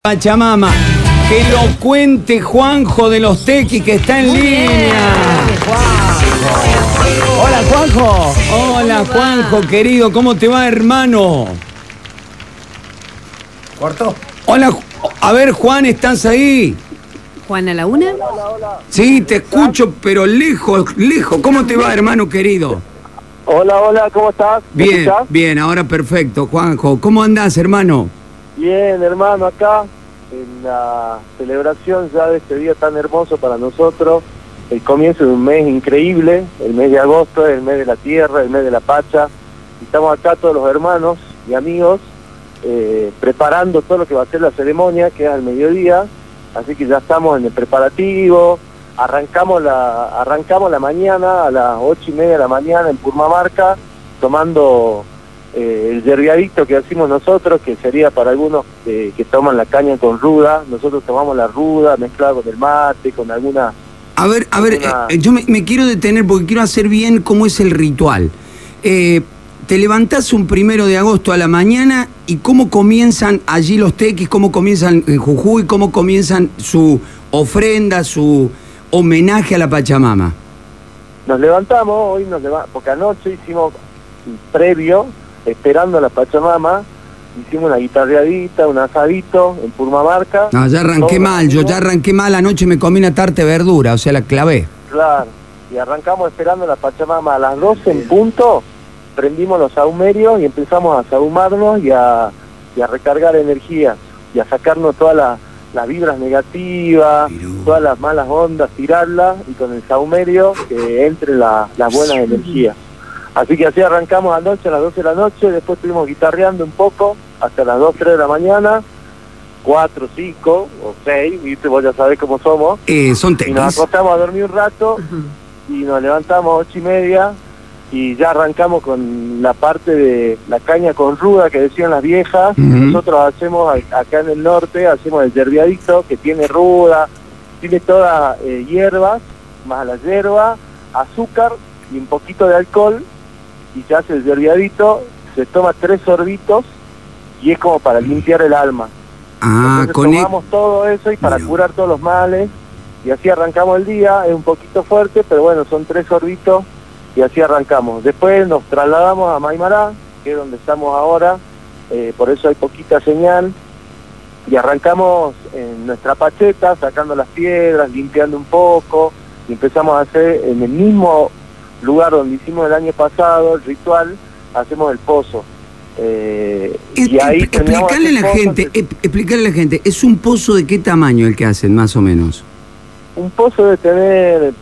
Pachamama, que lo cuente Juanjo de los Tequis, que está en línea. Hola, Juanjo. Hola, Juanjo, querido, ¿cómo te va, hermano? ¿Cortó? Hola, a ver, Juan, ¿estás ahí? ¿Juan a la una? Hola. Sí, te escucho, pero lejos. ¿Cómo te va, hermano querido? Hola, ¿cómo estás? ¿Me Bien, escuchás? bien, ahora perfecto, Juanjo. ¿Cómo andás, hermano? Bien, hermano, acá en la celebración ya de este día tan hermoso para nosotros, el comienzo de un mes increíble, el mes de agosto, el mes de la tierra, el mes de la pacha. Y estamos acá todos los hermanos y amigos preparando todo lo que va a ser la ceremonia, que es al mediodía, así que ya estamos en el preparativo. Arrancamos la mañana a las 8:30 de la mañana en Purmamarca, tomando el yerbiadito que hacemos nosotros, que sería para algunos que toman la caña con ruda. Nosotros tomamos la ruda mezclada con el mate, con alguna... A ver, yo me quiero detener porque quiero hacer bien cómo es el ritual. Te levantás un 1 de agosto a la mañana y cómo comienzan allí los tequis, cómo comienzan en Jujuy, cómo comienzan su ofrenda, su homenaje a la Pachamama. Nos levantamos, porque anoche hicimos previo, esperando a la Pachamama, hicimos una guitarreadita, un asadito en Purmamarca. No, ya arranqué mal, anoche me comí una tarta de verdura, o sea, la clavé. Claro, y arrancamos esperando a la Pachamama a las 12 en punto, prendimos los sahumerios y empezamos a sahumarnos y a recargar energía y a sacarnos todas las vibras negativas, todas las malas ondas, tirarlas y con el sahumerio que entren las buenas energías. Así que así arrancamos anoche a las 12 de la noche, después estuvimos guitarreando un poco hasta las 2, 3 de la mañana, 4, 5 o 6, ¿viste? Vos ya sabés cómo somos. Son tequis. Y nos acostamos a dormir un rato y nos levantamos 8:30 y ya arrancamos con la parte de la caña con ruda que decían las viejas. Nosotros hacemos acá en el norte, hacemos el yerbiadito que tiene ruda, tiene todas hierbas, más la hierba, azúcar y un poquito de alcohol, y se hace el yerbiadito, se toma 3 sorbitos y es como para limpiar el alma. Entonces tomamos todo eso y para curar todos los males, y así arrancamos el día. Es un poquito fuerte, pero bueno, son 3 sorbitos y así arrancamos. Después nos trasladamos a Maimará, que es donde estamos ahora, por eso hay poquita señal, y arrancamos en nuestra pacheta, sacando las piedras, limpiando un poco, y empezamos a hacer en el mismo lugar donde hicimos el año pasado el ritual, hacemos el pozo. Y ahí explicarle a la gente, ¿es un pozo de qué tamaño el que hacen, más o menos? Un pozo debe tener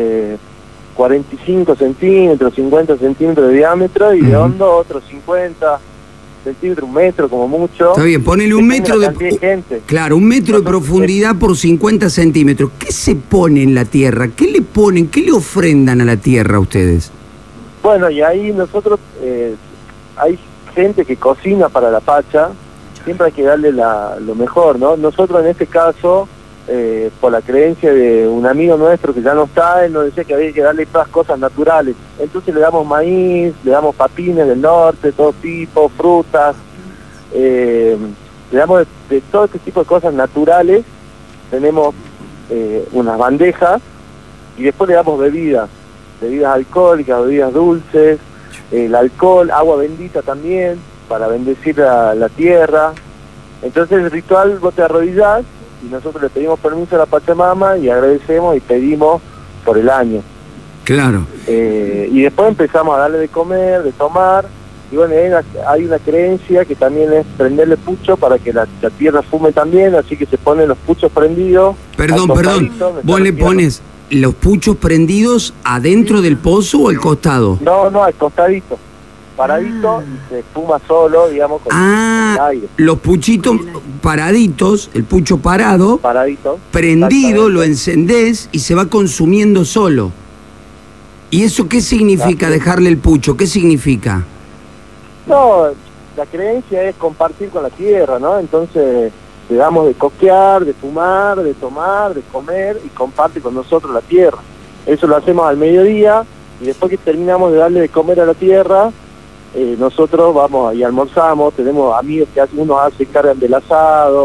45 centímetros, 50 centímetros de diámetro, y de hondo otros 50 centímetros, 1 metro como mucho. Está bien, ponele un metro de... gente. Claro, 1 metro de profundidad por 50 centímetros. ¿Qué se pone en la tierra? ¿Qué le ponen? ¿Qué le ofrendan a la tierra a ustedes? Bueno, y ahí nosotros, hay gente que cocina para la pacha, siempre hay que darle lo mejor, ¿no? Nosotros en este caso, por la creencia de un amigo nuestro que ya no está, él nos decía que había que darle todas cosas naturales. Entonces le damos maíz, le damos papines del norte, todo tipo, frutas, le damos de todo este tipo de cosas naturales. Tenemos unas bandejas y después le damos bebidas alcohólicas, bebidas dulces, el alcohol, agua bendita también, para bendecir la tierra. Entonces el ritual, vos te arrodillás y nosotros le pedimos permiso a la Pachamama y agradecemos y pedimos por el año. Claro. Y después empezamos a darle de comer, de tomar, y bueno, hay una creencia que también es prenderle pucho para que la tierra fume también, así que se ponen los puchos prendidos. Perdón, ¿vos le pones los puchos prendidos adentro del pozo o al costado? No, al costadito. Paradito y se fuma solo, digamos, con el aire. Los puchitos paraditos, el pucho paradito, prendido, lo encendés y se va consumiendo solo. ¿Y eso qué significa, dejarle el pucho? ¿Qué significa? No, la creencia es compartir con la tierra, ¿no? Entonces le damos de coquear, de fumar, de tomar, de comer, y comparte con nosotros la tierra. Eso lo hacemos al mediodía, y después que terminamos de darle de comer a la tierra, nosotros vamos y almorzamos. Tenemos amigos que unos se encargan del asado,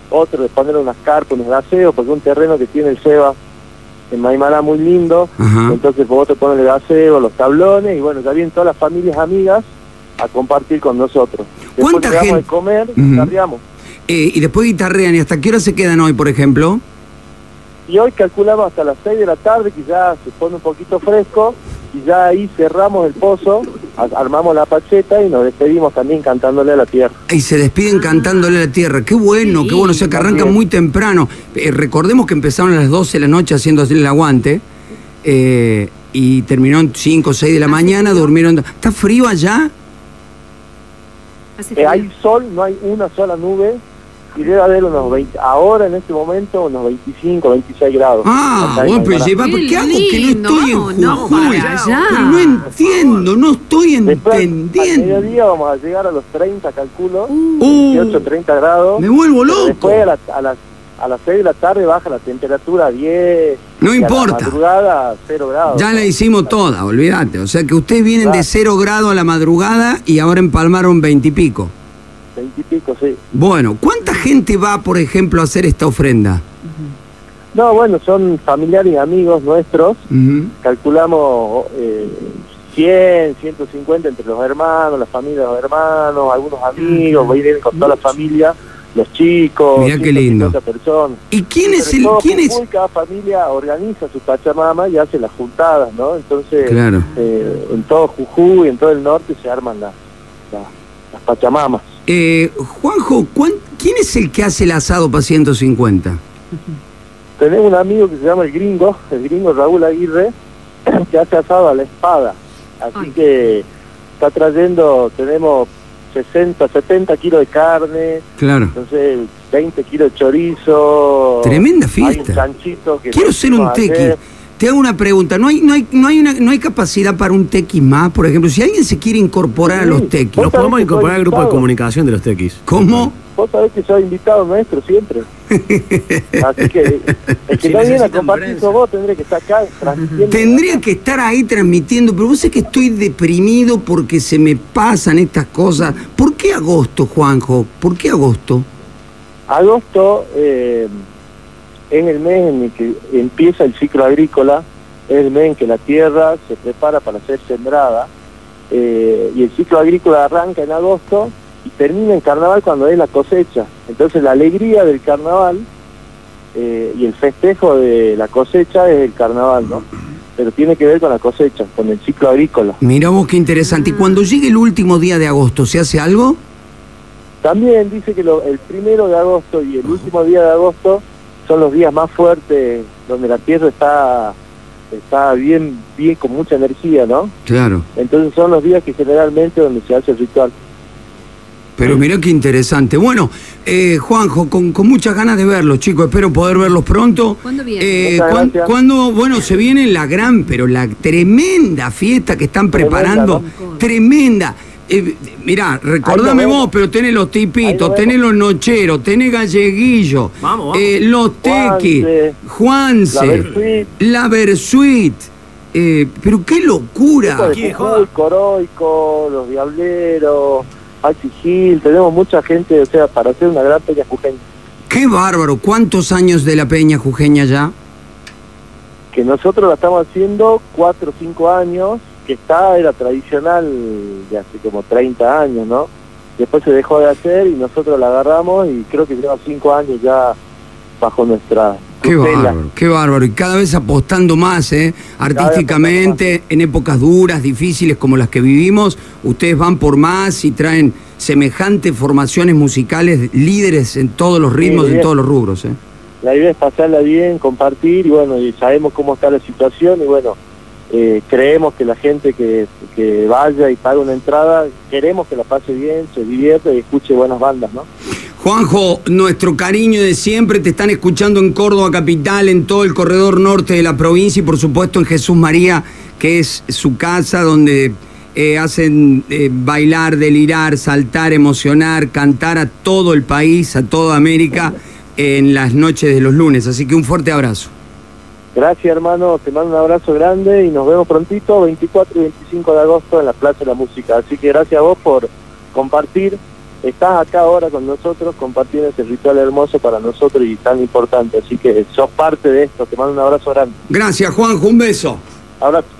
otro de poner unas carpas, unos gaseos, porque es un terreno que tiene el Seba en Maimaná muy lindo. Ajá. Entonces por otro ponen el gaseo, los tablones, y bueno, ya vienen todas las familias amigas a compartir con nosotros. Después ¿Cuánta llegamos gente? de comer, carriamos. Y después guitarrean, ¿y hasta qué hora se quedan hoy, por ejemplo? Y hoy calculamos hasta las 6 de la tarde, que ya se pone un poquito fresco, y ya ahí cerramos el pozo, armamos la pacheta y nos despedimos también cantándole a la tierra. Y se despiden cantándole a la tierra. Qué bueno, Sí. qué bueno. O sea, que arrancan muy temprano. Recordemos que empezaron a las 12 de la noche haciendo así el aguante. Y terminaron 5 o 6 de la mañana, durmieron. ¿Está frío allá? Hace frío. Hay sol, no hay una sola nube, y debe haber unos 20, ahora en este momento unos 25, 26 grados. Ah, Acá en bueno, pero Maimaná. ¿qué hago que no lindo, estoy en vámonos Jujuy? para allá. Pero no entiendo, no estoy Después, al entendiendo. mediodía vamos a llegar a los 30, calculo, Uh, 18, 30 grados. me vuelvo Pero loco. después a las 6 de la tarde baja la temperatura a 10. No y importa. A la madrugada a 0 grados. Ya la hicimos toda, olvídate. O sea que ustedes vienen de Claro. 0 grados a la madrugada y ahora empalmaron 20 y pico. 20 y pico, sí. Bueno, ¿cuánta gente va, por ejemplo, a hacer esta ofrenda? No, bueno, son familiares y amigos nuestros. Ujú. Calculamos 100, 150 entre los hermanos, la familia de los hermanos, algunos amigos, vienen con toda la familia, los chicos. Mirá qué lindo. 150 personas. ¿Y quién es Sobre el...? todo ¿Quién es? Jujuy, cada familia organiza su Pachamama y hace las juntadas, ¿no? Entonces, Claro. en todo Jujuy, en todo el norte se arman las Pachamamas. Juanjo, ¿quién es el que hace el asado para 150? Tenemos un amigo que se llama el gringo Raúl Aguirre, que hace asado a la espada. Así Ay. que está trayendo, tenemos 60, 70 kilos de carne, Claro. entonces 20 kilos de chorizo. Tremenda Hay fiesta. un chanchito que Quiero nos ser un hicimos tequi. ayer. Te hago una pregunta. ¿No hay capacidad para un tequi más? Por ejemplo, si alguien se quiere incorporar a Sí. los tequis. ¿Vos Nos sabés podemos que incorporar soy al grupo de invitado? comunicación de los tequis. ¿Cómo? Vos sabés que soy invitado nuestro siempre. Así que el que Si no viene a necesitan compartir prensa. sos vos, tendría que estar acá transmitiendo. Tendría que estar ahí transmitiendo, pero vos sé que estoy deprimido porque se me pasan estas cosas. ¿Por qué agosto, Juanjo? ¿Por qué agosto? Agosto es el mes en el que empieza el ciclo agrícola, es el mes en que la tierra se prepara para ser sembrada, y el ciclo agrícola arranca en agosto y termina en carnaval cuando es la cosecha. Entonces la alegría del carnaval y el festejo de la cosecha es el carnaval, ¿no? Pero tiene que ver con la cosecha, con el ciclo agrícola. Mirá vos qué interesante. ¿Y cuando llegue el último día de agosto, se hace algo? También dice que el 1 de agosto y el último día de agosto son los días más fuertes, donde la tierra está bien, con mucha energía, ¿no? Claro. Entonces son los días que generalmente donde se hace el ritual. Pero mirá qué interesante. Bueno, Juanjo, con muchas ganas de verlos, chicos. Espero poder verlos pronto. ¿Cuándo viene? Muchas gracias. Cuando, bueno, se viene la gran, pero la tremenda fiesta que están Tremenda, preparando. ¿no? Tremenda. Mirá, recordame Ahí lo vos, vemos. pero tenés los Ahí tipitos, lo tenés vemos. los nocheros, tenés galleguillos, Vamos. los tequis, Juanse, La Versuit, la Versuit. Pero qué locura. de Jujuy, Coroico, los Diableros, Maxi Gil, tenemos mucha gente, o sea, para hacer una gran peña jujeña. Qué bárbaro. ¿Cuántos años de la peña jujeña ya? Que nosotros la estamos haciendo 4 o 5 años, que era tradicional de hace como 30 años, ¿no? Después se dejó de hacer y nosotros la agarramos y creo que lleva 5 años ya bajo nuestra Qué tutela. bárbaro, qué bárbaro. Y cada vez apostando más, artísticamente, en épocas duras, difíciles como las que vivimos, ustedes van por más y traen semejantes formaciones musicales, líderes en todos los ritmos, Sí, en bien. todos los rubros. La idea es pasarla bien, compartir y bueno, y sabemos cómo está la situación y bueno, creemos que la gente que vaya y pague una entrada, queremos que la pase bien, se divierta y escuche buenas bandas, ¿no? Juanjo, nuestro cariño de siempre, te están escuchando en Córdoba capital, en todo el corredor norte de la provincia y por supuesto en Jesús María, que es su casa donde hacen bailar, delirar, saltar, emocionar, cantar a todo el país, a toda América en las noches de los lunes. Así que un fuerte abrazo. Gracias, hermano, te mando un abrazo grande y nos vemos prontito, 24 y 25 de agosto en la Plaza de la Música. Así que gracias a vos por compartir estás acá ahora con nosotros compartiendo ese ritual hermoso para nosotros y tan importante. Así que sos parte de esto. Te mando un abrazo grande. Gracias, Juanjo. Un beso. Abrazo.